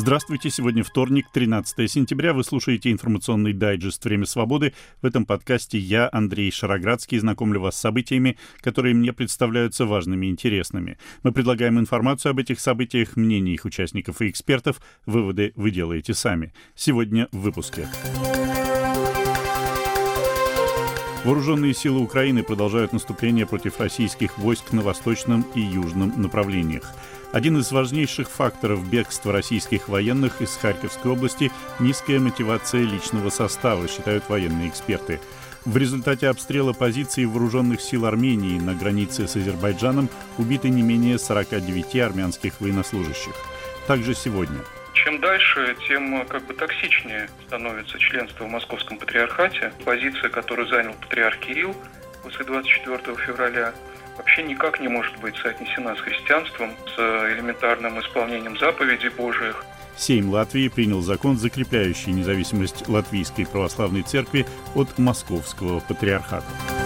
Здравствуйте, сегодня вторник, 13 сентября. Вы слушаете информационный дайджест «Время свободы». В этом подкасте я, Андрей Шароградский, знакомлю вас с событиями, которые мне представляются важными и интересными. Мы предлагаем информацию об этих событиях, мнения их участников и экспертов. Выводы вы делаете сами. Сегодня в выпуске. Вооруженные силы Украины продолжают наступление против российских войск на восточном и южном направлениях. Один из важнейших факторов бегства российских военных из Харьковской области – низкая мотивация личного состава, считают военные эксперты. В результате обстрела позиций вооруженных сил Армении на границе с Азербайджаном убиты не менее 49 армянских военнослужащих. Также сегодня. Чем дальше, тем токсичнее становится членство в Московском патриархате. Позиция, которую занял патриарх Кирилл после 24 февраля, вообще никак не может быть соотнесена с христианством, с элементарным исполнением заповедей Божиих. Сейм Латвии принял закон, закрепляющий независимость Латвийской православной церкви от Московского патриархата.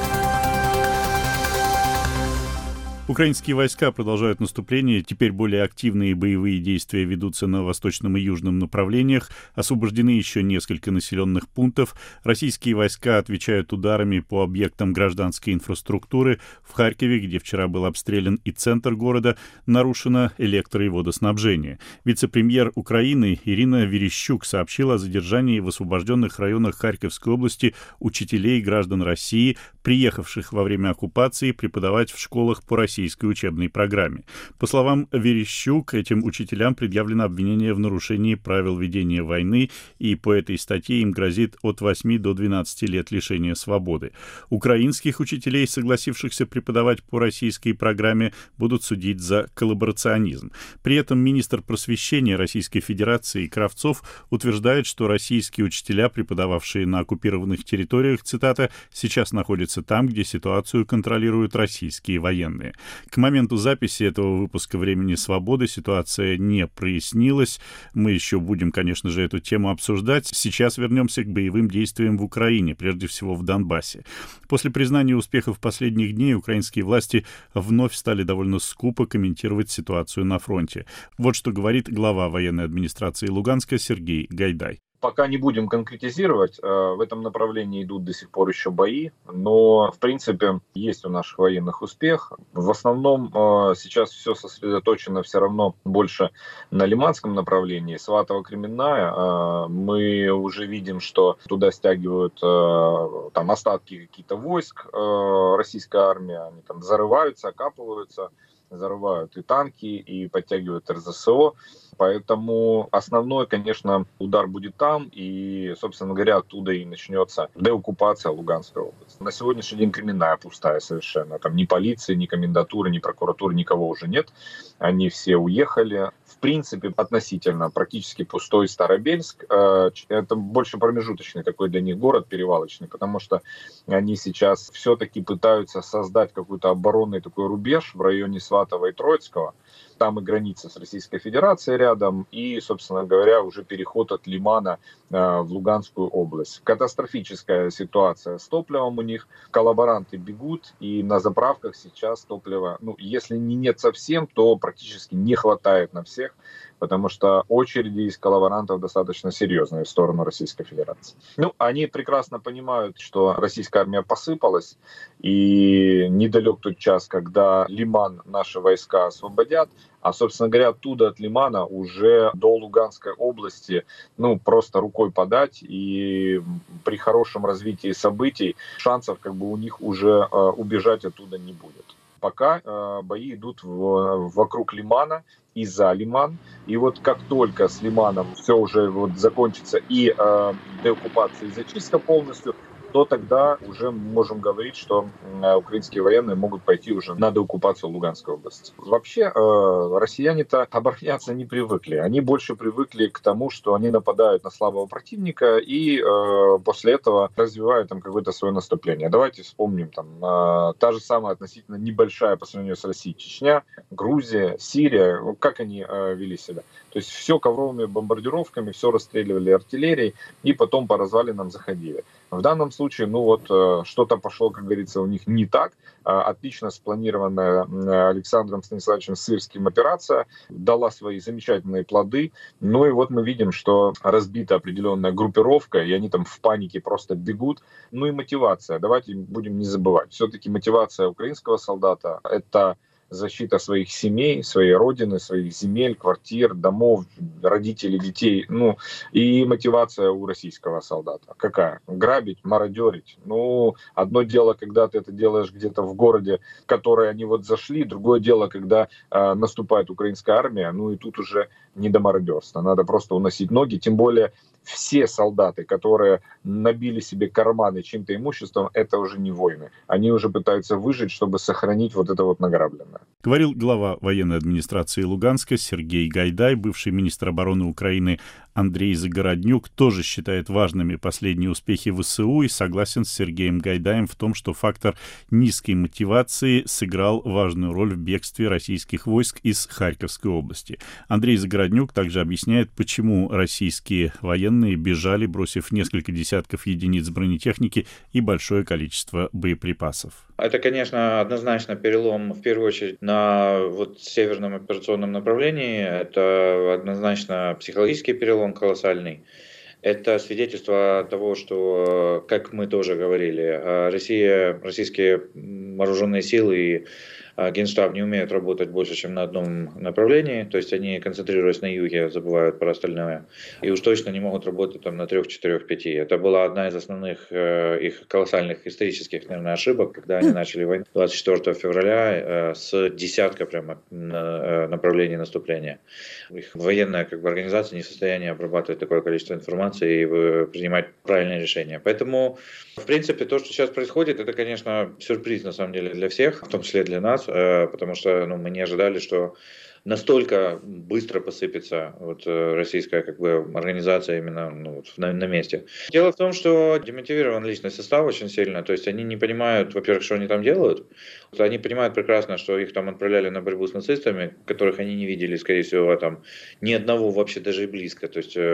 Украинские войска продолжают наступление. Теперь более активные боевые действия ведутся на восточном и южном направлениях. Освобождены еще несколько населенных пунктов. Российские войска отвечают ударами по объектам гражданской инфраструктуры. В Харькове, где вчера был обстрелян и центр города, нарушено электро- и водоснабжение. Вице-премьер Украины Ирина Верещук сообщила о задержании в освобожденных районах Харьковской области учителей и граждан России, приехавших во время оккупации преподавать в школах по российской учебной программе. По словам Верещук, этим учителям предъявлено обвинение в нарушении правил ведения войны, и по этой статье им грозит от 8 до 12 лет лишения свободы. Украинских учителей, согласившихся преподавать по российской программе, будут судить за коллаборационизм. При этом министр просвещения Российской Федерации Кравцов утверждает, что российские учителя, преподававшие на оккупированных территориях, цитата, сейчас находятся там, где ситуацию контролируют российские военные. К моменту записи этого выпуска «Времени свободы» ситуация не прояснилась. Мы еще будем, конечно же, эту тему обсуждать. Сейчас вернемся к боевым действиям в Украине, прежде всего в Донбассе. После признания успехов последних дней украинские власти вновь стали довольно скупо комментировать ситуацию на фронте. Вот что говорит глава военной администрации Луганска Сергей Гайдай. Пока не будем конкретизировать, в этом направлении идут до сих пор еще бои, но, в принципе, есть у наших военных успех. В основном сейчас все сосредоточено все равно больше на Лиманском направлении, Сватово-Кременная. Мы уже видим, что туда стягивают там остатки каких-то войск российской армии, они там зарываются, окапываются, зарывают и танки, и подтягивают РЗСО. Поэтому основной, конечно, удар будет там, и, собственно говоря, оттуда и начнется деоккупация Луганской области. На сегодняшний день Кременная пустая совершенно. Там ни полиции, ни комендатуры, ни прокуратуры, никого уже нет. Они все уехали. В принципе, относительно практически пустой Старобельск. Это больше промежуточный такой для них город, перевалочный, потому что они сейчас все-таки пытаются создать какой-то оборонный такой рубеж в районе Сватова и Троицкого. Там и граница с Российской Федерацией рядом, и, собственно говоря, уже переход от Лимана в Луганскую область. Катастрофическая ситуация с топливом у них. Коллаборанты бегут, и на заправках сейчас топлива, если нет совсем, то практически не хватает на всех, потому что очереди из коллаборантов достаточно серьезные в сторону Российской Федерации. Они прекрасно понимают, что российская армия посыпалась, и недалек тот час, когда Лиман наши войска освободят, а, собственно говоря, оттуда от Лимана уже до Луганской области, просто рукой подать, и при хорошем развитии событий шансов у них уже убежать оттуда не будет. Пока бои идут вокруг Лимана и за Лиман. И вот как только с Лиманом все уже закончится и деоккупация и зачистка полностью, то тогда уже можем говорить, что украинские военные могут пойти уже на деоккупацию Луганской области. Вообще, россияне-то обороняться не привыкли. Они больше привыкли к тому, что они нападают на слабого противника и после этого развивают там какое-то свое наступление. Давайте вспомним, та же самая относительно небольшая по сравнению с Россией Чечня, Грузия, Сирия. Как они вели себя? То есть все ковровыми бомбардировками, все расстреливали артиллерией и потом по развалинам заходили. В данном случае, что-то пошло, как говорится, у них не так. Отлично спланированная Александром Станиславовичем Сырским операция дала свои замечательные плоды. Ну и вот мы видим, что разбита определенная группировка, и они там в панике просто бегут. Ну и мотивация. Давайте будем не забывать. Все-таки мотивация украинского солдата – это защита своих семей, своей родины, своих земель, квартир, домов, родителей, детей. И мотивация у российского солдата. Какая? Грабить, мародерить. Одно дело, когда ты это делаешь где-то в городе, в который они вот зашли, другое дело, когда наступает украинская армия, и тут уже не до мародерства. Надо просто уносить ноги, тем более все солдаты, которые набили себе карманы чьим-то имуществом, это уже не войны. Они уже пытаются выжить, чтобы сохранить вот это вот награбленное. Говорил глава военной администрации Луганска Сергей Гайдай. Бывший министр обороны Украины Андрей Загороднюк тоже считает важными последние успехи ВСУ и согласен с Сергеем Гайдаем в том, что фактор низкой мотивации сыграл важную роль в бегстве российских войск из Харьковской области. Андрей Загороднюк также объясняет, почему российские военные бежали, бросив несколько десятков единиц бронетехники и большое количество боеприпасов. Это, конечно, однозначно перелом, в первую очередь, на северном операционном направлении. Это однозначно психологический перелом колоссальный. Это свидетельство того, что, как мы тоже говорили, российские вооруженные силы и Генштаб не умеют работать больше, чем на одном направлении, то есть они, концентрируясь на юге, забывают про остальное. И уж точно не могут работать на 3, 4, 5. Это была одна из основных их колоссальных исторических, наверное, ошибок, когда они начали войну 24 февраля с десятка прямо направлений наступления. Их военная организация не в состоянии обрабатывать такое количество информации и принимать правильные решения. Поэтому, в принципе, то, что сейчас происходит, это, конечно, сюрприз, на самом деле, для всех, в том числе для нас, потому что мы не ожидали, что настолько быстро посыпется российская организация именно на месте. Дело в том, что демотивирован личный состав очень сильно, то есть они не понимают, во-первых, что они там делают, они понимают прекрасно, что их там отправляли на борьбу с нацистами, которых они не видели, скорее всего, там ни одного вообще даже и близко, то есть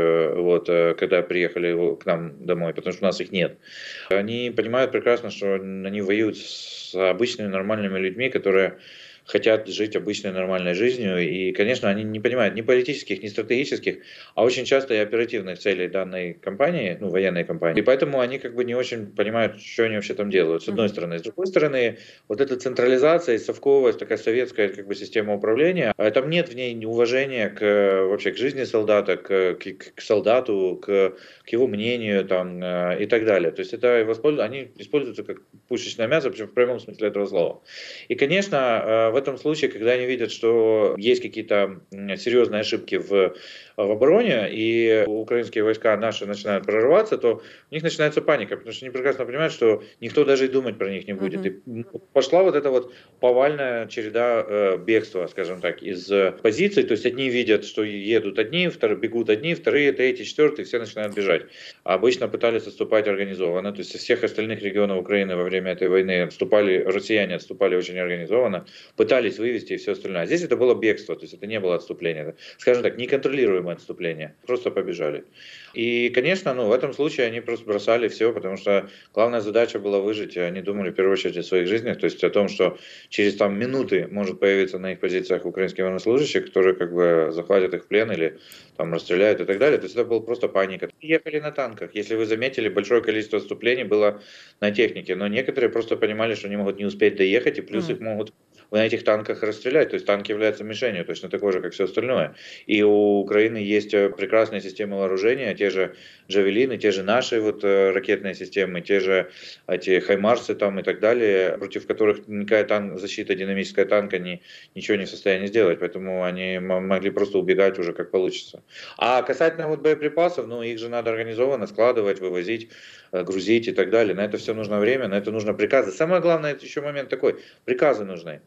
когда приехали к нам домой, потому что у нас их нет. Они понимают прекрасно, что они воюют с обычными нормальными людьми, которые хотят жить обычной нормальной жизнью. И, конечно, они не понимают ни политических, ни стратегических, а очень часто и оперативных целей данной компании, военной компании. И поэтому они не очень понимают, что они вообще там делают, с одной стороны. С другой стороны, эта централизация и совковость, такая советская система управления, там нет в ней уважения вообще к жизни солдата, к солдату, к его мнению и так далее. То есть они используются как пушечное мясо, причем в прямом смысле этого слова. И, конечно, в этом случае, когда они видят, что есть какие-то серьезные ошибки в обороне, и украинские войска наши начинают прорываться, то у них начинается паника, потому что они прекрасно понимают, что никто даже и думать про них не будет. И пошла эта повальная череда бегства, скажем так, из позиций. То есть одни видят, что едут одни, бегут одни, вторые, третьи, четвертые, все начинают бежать. А обычно пытались отступать организованно. То есть из всех остальных регионов Украины во время этой войны россияне отступали очень организованно, пытались вывести и все остальное. А здесь это было бегство, то есть это не было отступление. Скажем так, неконтролируемое отступление. Просто побежали. И, конечно, в этом случае они просто бросали все, потому что главная задача была выжить. И они думали в первую очередь о своих жизнях, то есть о том, что через минуты может появиться на их позициях украинские военнослужащие, которые захватят их в плен или расстреляют и так далее. То есть это была просто паника. Ехали на танках. Если вы заметили, большое количество отступлений было на технике, но некоторые просто понимали, что они могут не успеть доехать, и плюс их могут на этих танках расстрелять. То есть танк является мишенью, точно такой же, как все остальное. И у Украины есть прекрасные системы вооружения, те же «Джавелины», те же наши ракетные системы, те же эти «Хаймарсы» и так далее, против которых никакая защита динамическая танка ничего не в состоянии сделать. Поэтому они могли просто убегать уже как получится. А касательно боеприпасов, их же надо организованно складывать, вывозить, грузить и так далее. На это все нужно время, на это нужно приказы. Самое главное, это еще момент такой, приказы нужны.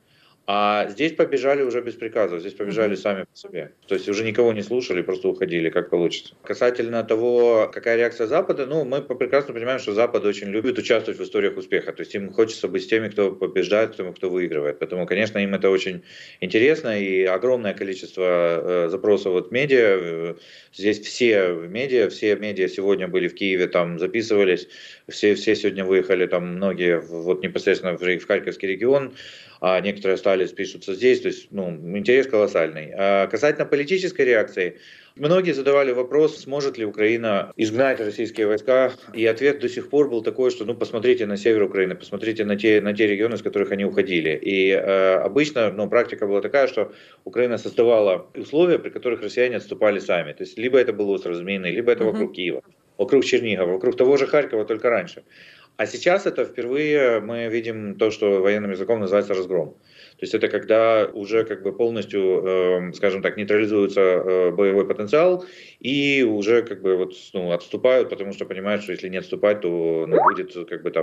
А здесь побежали уже без приказов, здесь побежали сами по себе. То есть уже никого не слушали, просто уходили, как получится. Касательно того, какая реакция Запада, мы прекрасно понимаем, что Запад очень любит участвовать в историях успеха. То есть им хочется быть с теми, кто побеждает, кто выигрывает. Поэтому, конечно, им это очень интересно, и огромное количество запросов от медиа. Здесь все медиа сегодня были в Киеве, там записывались, все сегодня выехали, там многие вот непосредственно в Харьковский регион, а некоторые остались, пишутся здесь, то есть, интерес колоссальный. А касательно политической реакции, многие задавали вопрос, сможет ли Украина изгнать российские войска, и ответ до сих пор был такой, что, посмотрите на север Украины, посмотрите на те регионы, с которых они уходили. И обычно, практика была такая, что Украина создавала условия, при которых россияне отступали сами. То есть, либо это был остров Змеиный, либо это вокруг Киева, вокруг Чернигова, вокруг того же Харькова, только раньше. А сейчас это впервые мы видим то, что военным языком называется разгром. То есть это когда уже полностью, скажем так, нейтрализуется боевой потенциал и уже отступают, потому что понимают, что если не отступать, то будет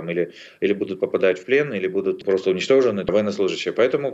или будут попадать в плен, или будут просто уничтожены военнослужащие. Поэтому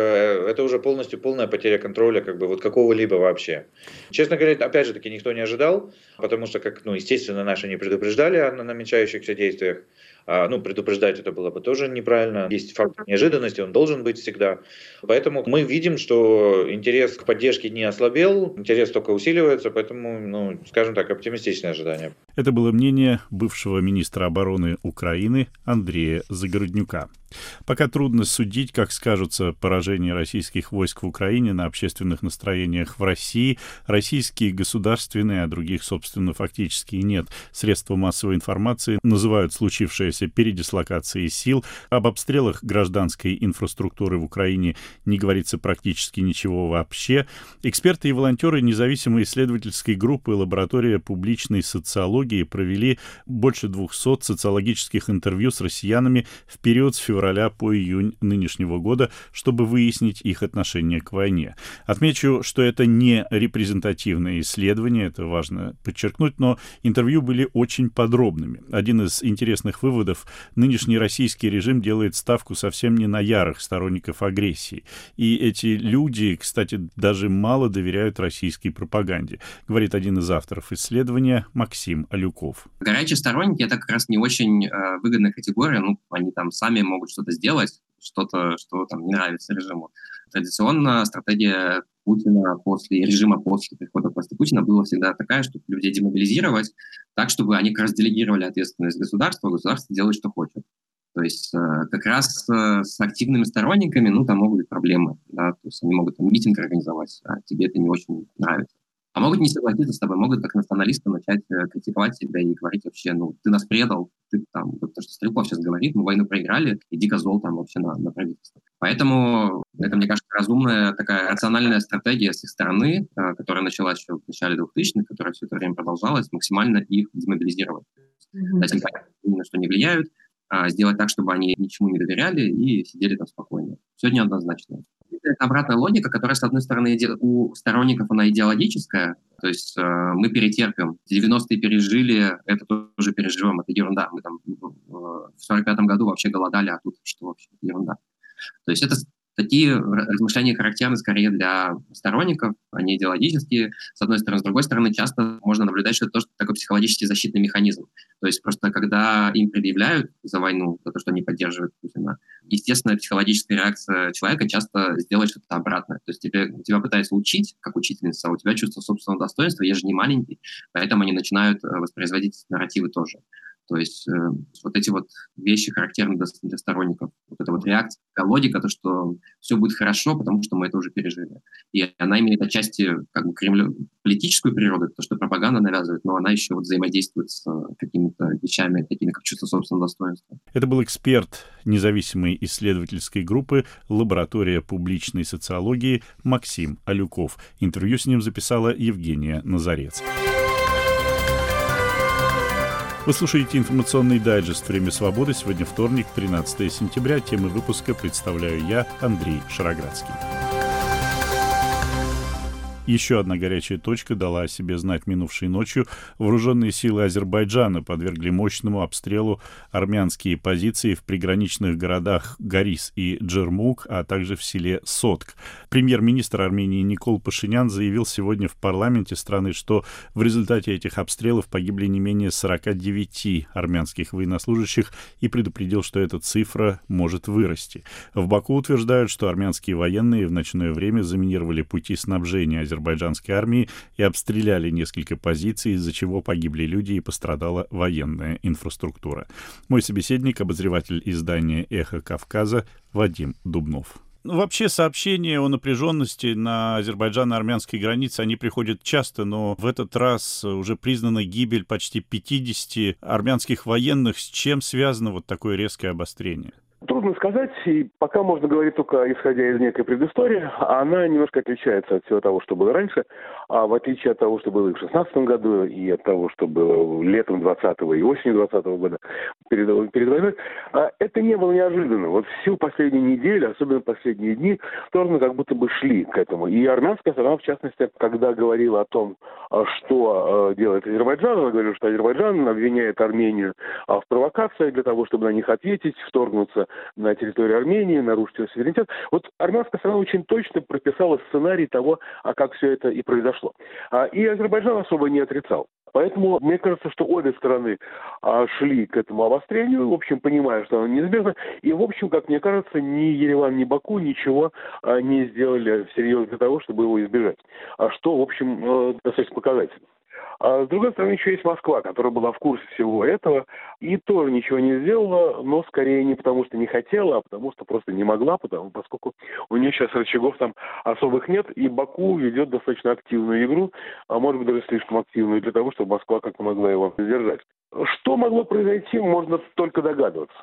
это уже полностью полная потеря контроля какого-либо вообще. Честно говоря, опять же таки никто не ожидал, потому что естественно, наши не предупреждали о намечающихся действиях. Предупреждать это было бы тоже неправильно. Есть фактор неожиданности, он должен быть всегда. Поэтому мы видим, что интерес к поддержке не ослабел, интерес только усиливается, поэтому, скажем так, оптимистичное ожидание. Это было мнение бывшего министра обороны Украины Андрея Загороднюка. Пока трудно судить, как скажутся поражения российских войск в Украине на общественных настроениях в России. Российские государственные, а других, собственно, фактически и нет, средства массовой информации называют случившееся передислокацией сил. Об обстрелах гражданской инфраструктуры в Украине не говорится практически ничего вообще. Эксперты и волонтеры независимой исследовательской группы «Лаборатория публичной социологии» провели больше 200 социологических интервью с россиянами в период с февраля по июнь нынешнего года, чтобы выяснить их отношение к войне. Отмечу, что это не репрезентативное исследование, это важно подчеркнуть, но интервью были очень подробными. Один из интересных выводов: нынешний российский режим делает ставку совсем не на ярых сторонников агрессии. И эти люди, кстати, даже мало доверяют российской пропаганде, говорит один из авторов исследования Максим Алюков. Горячие сторонники — это как раз не очень выгодная категория, они там сами могут что-то сделать, что-то, что там не нравится режиму. Традиционно стратегия Путина режима после прихода к власти Путина была всегда такая, чтобы людей демобилизировать так, чтобы они как раз делегировали ответственность государству, а государство делает, что хочет. То есть как раз с активными сторонниками, там могут быть проблемы, да, то есть они могут митинг организовать, а тебе это не очень нравится. А могут не согласиться с тобой, могут как националисты начать критиковать тебя и говорить вообще, ты нас предал, ты там, то, что Стрелков сейчас говорит, мы войну проиграли, иди козол там вообще на правительство. Поэтому это, мне кажется, разумная такая рациональная стратегия с их стороны, которая началась еще в начале 2000-х, которая все это время продолжалась, максимально их демобилизировать. Дать им понять, ни на что не влияют, сделать так, чтобы они ничему не доверяли и сидели там спокойно. Все неоднозначно. Это обратная логика, которая, с одной стороны, у сторонников она идеологическая, то есть мы перетерпим. 90-е пережили, это тоже переживем, это ерунда. Мы там в 45-м году вообще голодали, а тут что вообще? Ерунда. То есть это такие размышления характерны скорее для сторонников, а не идеологические, с одной стороны. С другой стороны, часто можно наблюдать, что это тоже такой психологический защитный механизм. То есть просто когда им предъявляют за войну, за то, что они поддерживают Путина, естественная психологическая реакция человека часто сделать что-то обратное. То есть тебя пытаются учить, как учительница, а у тебя чувство собственного достоинства, я же не маленький, поэтому они начинают воспроизводить нарративы тоже. То есть вот эти вот вещи характерны для сторонников. Вот эта вот реакция, логика, то, что все будет хорошо, потому что мы это уже пережили. И она имеет отчасти Кремля политическую природу, то, что пропаганда навязывает, но она еще взаимодействует с какими-то вещами, такими как чувство собственного достоинства. Это был эксперт независимой исследовательской группы «Лаборатория публичной социологии» Максим Алюков. Интервью с ним записала Евгения Назарецкая. Вы слушаете информационный дайджест «Время свободы». Сегодня вторник, 13 сентября. Темы выпуска представляю я, Андрей Шароградский. Еще одна горячая точка дала о себе знать минувшей ночью. Вооруженные силы Азербайджана подвергли мощному обстрелу армянские позиции в приграничных городах Горис и Джермук, а также в селе Сотк. Премьер-министр Армении Никол Пашинян заявил сегодня в парламенте страны, что в результате этих обстрелов погибли не менее 49 армянских военнослужащих и предупредил, что эта цифра может вырасти. В Баку утверждают, что армянские военные в ночное время заминировали пути снабжения азербайджанской армии и обстреляли несколько позиций, из-за чего погибли люди и пострадала военная инфраструктура. Мой собеседник, обозреватель издания «Эхо Кавказа» Вадим Дубнов. Вообще сообщения о напряженности на азербайджано-армянской границе, они приходят часто, но в этот раз уже признана гибель почти 50 армянских военных. С чем связано вот такое резкое обострение? Трудно сказать, и пока можно говорить только исходя из некой предыстории. Она немножко отличается от всего того, что было раньше, а в отличие от того, что было и в 2016 году, и от того, что было летом 2020 и осенью 2020 года перед войной, это не было неожиданно. Вот всю последнюю неделю, особенно последние дни, стороны как будто бы шли к этому. И армянская сторона, в частности, когда говорила о том, что делает Азербайджан, она говорила, что Азербайджан обвиняет Армению в провокации для того, чтобы на них ответить, вторгнуться на территорию Армении, нарушить ее суверенитет. Вот армянская страна очень точно прописала сценарий того, как все это и произошло. И Азербайджан особо не отрицал. Поэтому мне кажется, что обе стороны шли к этому обострению, в общем, понимая, что оно неизбежно. И, в общем, как мне кажется, ни Ереван, ни Баку ничего не сделали всерьез для того, чтобы его избежать. Что, в общем, достаточно показательно. А с другой стороны, еще есть Москва, которая была в курсе всего этого и тоже ничего не сделала, но скорее не потому, что не хотела, а потому, что просто не могла, поскольку у нее сейчас рычагов там особых нет, и Баку ведет достаточно активную игру, а может быть даже слишком активную для того, чтобы Москва как-то могла его сдержать. Что могло произойти, можно только догадываться.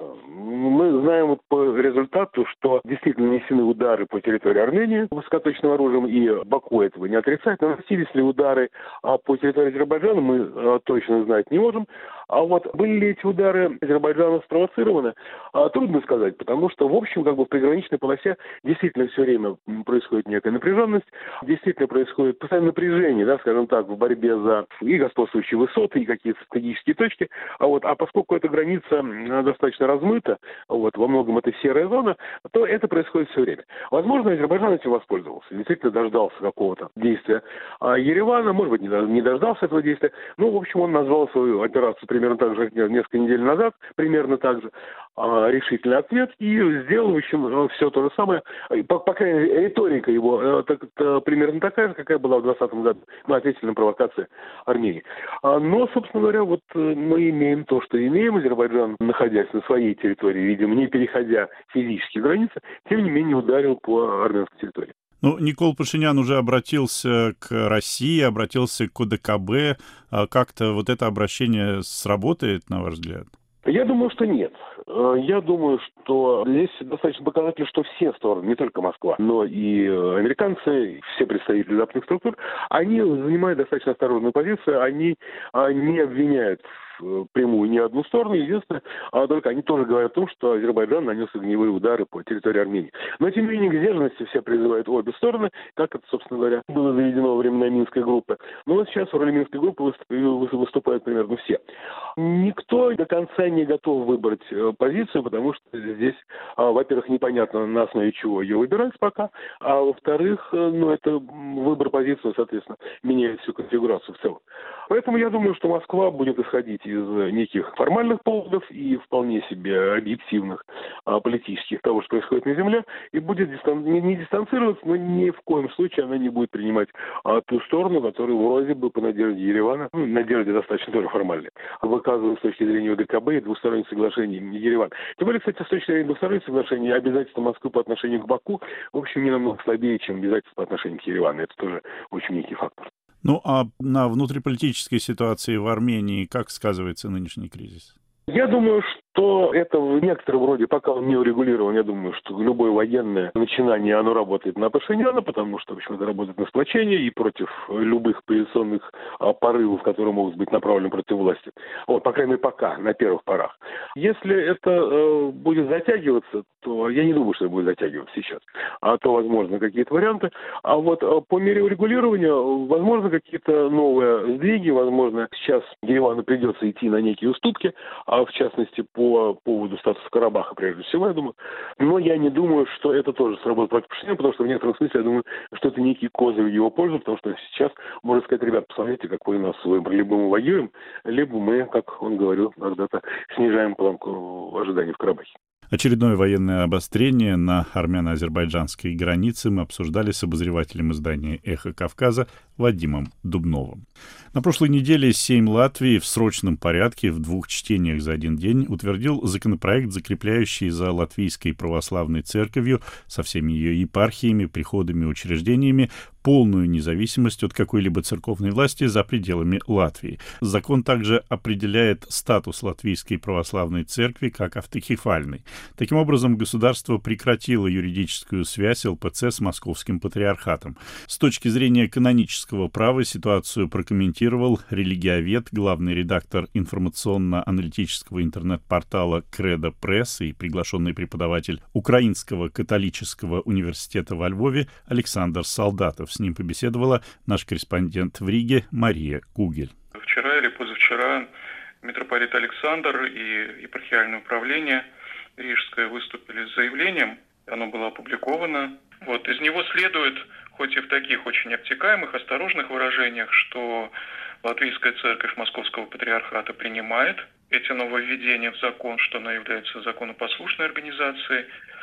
Мы знаем вот по результату, что действительно нанесены удары по территории Армении высокоточным оружием, и Баку этого не отрицает. Наносились ли удары по территории Азербайджана, мы точно знать не можем. А вот были ли эти удары Азербайджана спровоцированы, трудно сказать, потому что, в общем, как бы в приграничной полосе действительно все время происходит некая напряженность, действительно происходит постоянное напряжение, да, скажем так, в борьбе за и господствующие высоты, и какие-то стратегические точки. А поскольку эта граница достаточно размыта, во многом это серая зона, то это происходит все время. Возможно, Азербайджан этим воспользовался, действительно дождался какого-то действия Еревана, может быть, не дождался этого действия. В общем, он назвал свою операцию примерно так же, как несколько недель назад, примерно так же, решительный ответ, и сделал, в общем, все то же самое. По крайней мере, риторика его примерно такая же, какая была в 2020 году. Мы ответили на провокации Армении. Но, собственно говоря, вот мы имеем то, что имеем. Азербайджан, находясь на своей территории, видимо, не переходя физические границы, тем не менее ударил по армянской территории. Никол Пашинян уже обратился к России, обратился к ОДКБ. Как-то вот это обращение сработает, на ваш взгляд? Я думаю, что нет. Я думаю, что здесь достаточно показательно, что все стороны, не только Москва, но и американцы, все представители западных структур, они занимают достаточно осторожную позицию, они не обвиняют прямую ни одну сторону. Единственное, только они тоже говорят о том, что Азербайджан нанес огневые удары по территории Армении. Но, тем не менее, к сдержанности все призывают обе стороны, как это, собственно говоря, было заведено во времена Минской группы. Но вот сейчас в роли Минской группы выступают примерно все. Никто до конца не готов выбрать позицию, потому что здесь, во-первых, непонятно, на основе чего ее выбирать пока, а во-вторых, это выбор позиции, соответственно, меняет всю конфигурацию в целом. Поэтому я думаю, что Москва будет исходить из неких формальных поводов и вполне себе объективных политических того, что происходит на земле, и будет не дистанцироваться, но ни в коем случае она не будет принимать ту сторону, которую вроде бы по надежде Еревана, надежде достаточно тоже формальной, выказывают с точки зрения ОДКБ и двусторонних соглашений Ереван. Тем более, кстати, с точки зрения двусторонних соглашений обязательства Москвы по отношению к Баку, в общем, не намного слабее, чем обязательства по отношению к Еревану. Это тоже очень некий фактор. А на внутриполитической ситуации в Армении как сказывается нынешний кризис? Я думаю, то это в некотором роде, пока он не урегулирован, я думаю, что любое военное начинание, оно работает на Пашиняна, потому что, в общем, это работает на сплочение и против любых позиционных порывов, которые могут быть направлены против власти. Вот, по крайней мере, пока, на первых порах. Если это будет затягиваться, то я не думаю, что это будет затягиваться сейчас. А то, возможно, какие-то варианты. А вот по мере урегулирования, возможно, какие-то новые сдвиги, возможно, сейчас Еревану придется идти на некие уступки, а в частности, по поводу статуса Карабаха, прежде всего, я думаю. Но я не думаю, что это тоже сработает против Пашиняна, потому что в некотором смысле, я думаю, что это некий козырь в его пользу, потому что сейчас можно сказать: ребят, посмотрите, какой у нас выбор. Либо мы воюем, либо мы, как он говорил когда-то, снижаем планку ожиданий в Карабахе. Очередное военное обострение на армяно-азербайджанской границе мы обсуждали с обозревателем издания «Эхо Кавказа» Вадимом Дубновым. На прошлой неделе Сейм Латвии в срочном порядке в 2 чтениях за один день утвердил законопроект, закрепляющий за Латвийской православной церковью со всеми ее епархиями, приходами и учреждениями полную независимость от какой-либо церковной власти за пределами Латвии. Закон также определяет статус Латвийской православной церкви как автокефальной. Таким образом, государство прекратило юридическую связь ЛПЦ с Московским патриархатом. С точки зрения канонического права ситуацию прокомментировал религиовед, главный редактор информационно-аналитического интернет-портала «Кредо Пресс» и приглашенный преподаватель Украинского католического университета во Львове Александр Солдатов. С ним побеседовала наш корреспондент в Риге Мария Кугель. Вчера или позавчера митрополит Александр и епархиальное управление Рижское выступили с заявлением. Оно было опубликовано. Из него следует, хоть и в таких очень обтекаемых, осторожных выражениях, что Латвийская церковь Московского патриархата принимает эти нововведения в закон, что она является законопослушной организацией.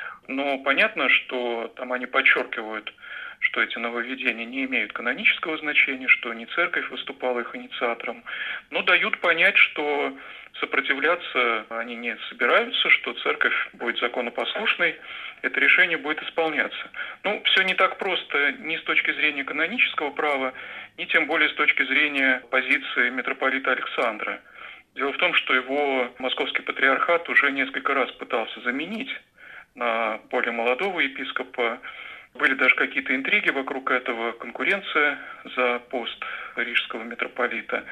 Но понятно, что там они подчеркивают, что эти нововведения не имеют канонического значения, что не церковь выступала их инициатором, но дают понять, что сопротивляться они не собираются, что церковь будет законопослушной, это решение будет исполняться. Все не так просто ни с точки зрения канонического права, ни тем более с точки зрения позиции митрополита Александра. Дело в том, что его Московский патриархат уже несколько раз пытался заменить на более молодого епископа. Были даже какие-то интриги вокруг этого, конкуренция за пост рижского митрополита.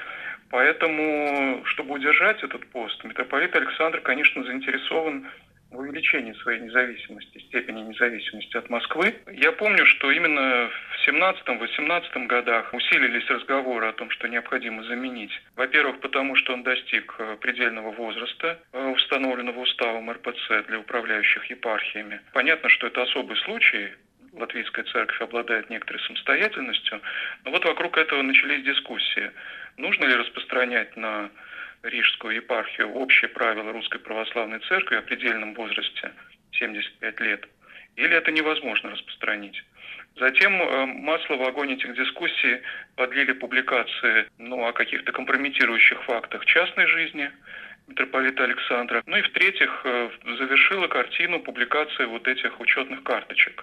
Поэтому, чтобы удержать этот пост, митрополит Александр, конечно, заинтересован в увеличении своей независимости, степени независимости от Москвы. Я помню, что именно в 17-18 годах усилились разговоры о том, что необходимо заменить. Во-первых, потому что он достиг предельного возраста, установленного уставом РПЦ для управляющих епархиями. Понятно, что это особый случай. Латвийская церковь обладает некоторой самостоятельностью. Но вокруг этого начались дискуссии. Нужно ли распространять на Рижскую епархию общие правила Русской Православной Церкви о предельном возрасте 75 лет? Или это невозможно распространить? Затем масло в огонь этих дискуссий подлили публикации о каких-то компрометирующих фактах частной жизни митрополита Александра. И в-третьих, завершила картину публикации этих учетных карточек.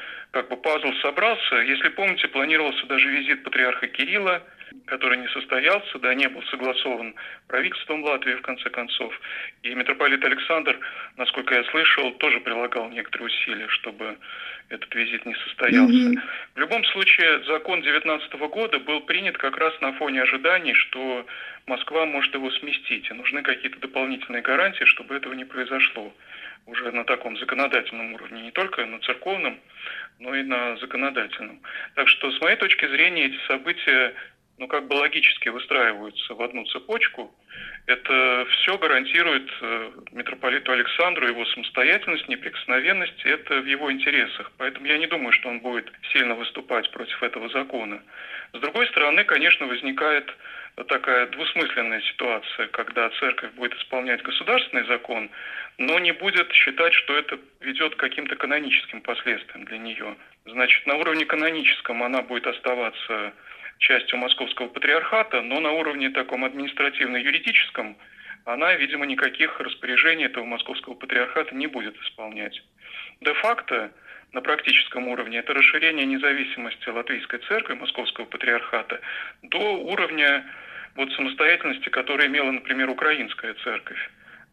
Пазл собрался. Если помните, планировался даже визит патриарха Кирилла, который не состоялся, не был согласован правительством Латвии в конце концов. И митрополит Александр, насколько я слышал, тоже прилагал некоторые усилия, чтобы этот визит не состоялся. В любом случае, закон 2019 года был принят как раз на фоне ожиданий, что Москва может его сместить. И нужны какие-то дополнительные гарантии, чтобы этого не произошло. Уже на таком законодательном уровне, не только на церковном, но и на законодательном. Так что, с моей точки зрения, эти события логически выстраиваются в одну цепочку. Это все гарантирует митрополиту Александру его самостоятельность, неприкосновенность, это в его интересах. Поэтому я не думаю, что он будет сильно выступать против этого закона. С другой стороны, конечно, возникает такая двусмысленная ситуация, когда церковь будет исполнять государственный закон, но не будет считать, что это ведет к каким-то каноническим последствиям для нее. Значит, на уровне каноническом она будет оставаться частью Московского патриархата, но на уровне таком административно-юридическом она, видимо, никаких распоряжений этого Московского патриархата не будет исполнять. Де-факто, на практическом уровне, это расширение независимости Латвийской церкви, Московского патриархата, до уровня самостоятельности, которую имела, например, Украинская церковь.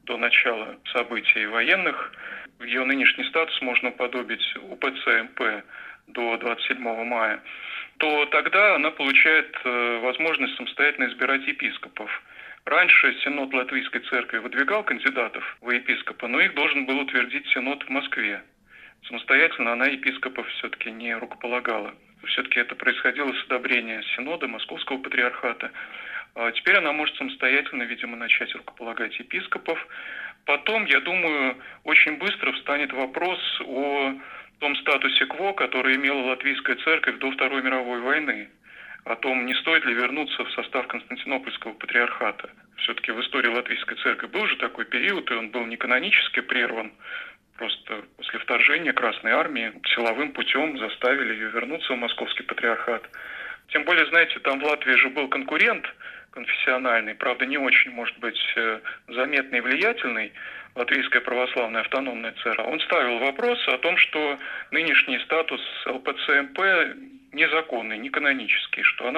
до начала событий военных, ее нынешний статус можно уподобить УПЦ МП до 27 мая, то тогда она получает возможность самостоятельно избирать епископов. Раньше Синод Латвийской Церкви выдвигал кандидатов в епископа, но их должен был утвердить Синод в Москве. Самостоятельно она епископов все-таки не рукополагала. Все-таки это происходило с одобрения Синода Московского Патриархата. А теперь она может самостоятельно, видимо, начать рукополагать епископов. Потом, я думаю, очень быстро встанет вопрос о том статусе кво, который имела Латвийская Церковь до Второй мировой войны. О том, не стоит ли вернуться в состав Константинопольского Патриархата. Все-таки в истории Латвийской Церкви был же такой период, и он был не канонически прерван. Просто после вторжения Красной Армии силовым путем заставили ее вернуться в Московский Патриархат. Тем более, знаете, там в Латвии же был конкурент конфессиональный, правда, не очень, может быть, заметный и влиятельный, Латвийская православная автономная церковь. Он ставил вопрос о том, что нынешний статус ЛПЦ-МП незаконный, не канонический, что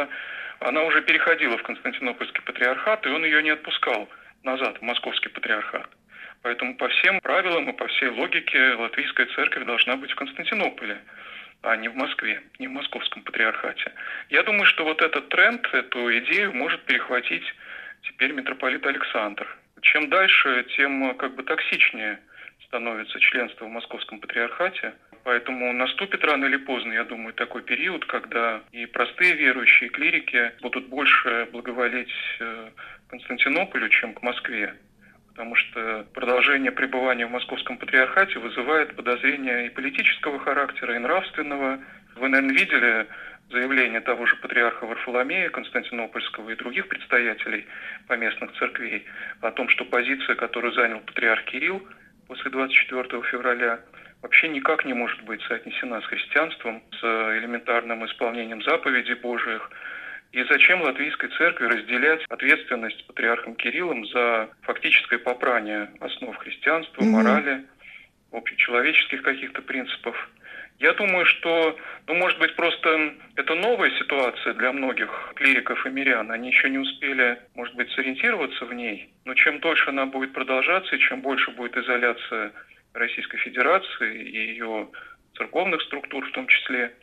она уже переходила в Константинопольский Патриархат, и он ее не отпускал назад в Московский Патриархат. Поэтому по всем правилам и по всей логике Латвийская Церковь должна быть в Константинополе, а не в Москве, не в Московском Патриархате. Я думаю, что вот этот тренд, эту идею может перехватить теперь митрополит Александр. Чем дальше, тем токсичнее становится членство в Московском Патриархате. Поэтому наступит рано или поздно, я думаю, такой период, когда и простые верующие, и клирики будут больше благоволить Константинополю, чем к Москве. Потому что продолжение пребывания в Московском Патриархате вызывает подозрения и политического характера, и нравственного. Вы, наверное, видели заявление того же патриарха Варфоломея Константинопольского и других предстоятелей поместных церквей о том, что позиция, которую занял патриарх Кирилл после 24 февраля, вообще никак не может быть соотнесена с христианством, с элементарным исполнением заповедей Божиих. И зачем Латвийской Церкви разделять ответственность с патриархом Кириллом за фактическое попрание основ христианства, морали, общечеловеческих каких-то принципов? Я думаю, что, может быть, просто это новая ситуация для многих клириков и мирян. Они еще не успели, может быть, сориентироваться в ней. Но чем дольше она будет продолжаться, и чем больше будет изоляция Российской Федерации и ее церковных структур в том числе,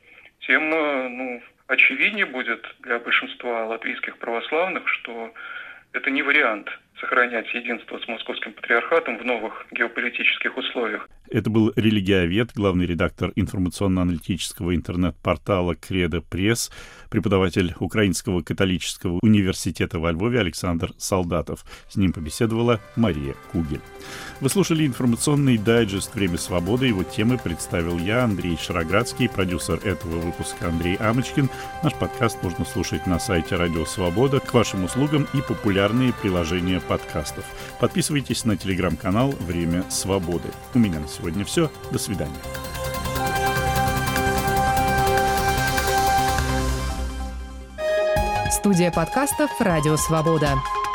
тем, очевиднее будет для большинства латвийских православных, что это не вариант сохранять единство с Московским Патриархатом в новых геополитических условиях. Это был религиовед, главный редактор информационно-аналитического интернет-портала «Кредо Пресс», преподаватель Украинского католического университета во Львове Александр Солдатов. С ним побеседовала Мария Кугель. Вы слушали информационный дайджест «Время свободы». Его темы представил я, Андрей Шароградский, продюсер этого выпуска Андрей Амочкин. Наш подкаст можно слушать на сайте Радио Свобода, к вашим услугам и популярные приложения подкастов. Подписывайтесь на телеграм-канал «Время свободы». У меня на сегодня все. До свидания. Студия подкастов «Радио Свобода».